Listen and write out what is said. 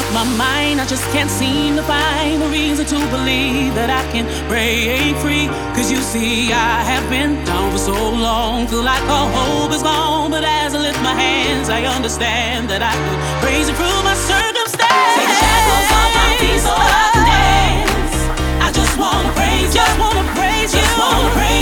my mind, I just can't seem to find a reason to believe that I can break free. Cause you see, I have been down for so long, feel like all hope is gone. But as I lift my hands, I understand that I could praise you through my circumstance. Take the shackles off my feet so I can dance. I just wanna praise you, just wanna praise you, just wanna praise you.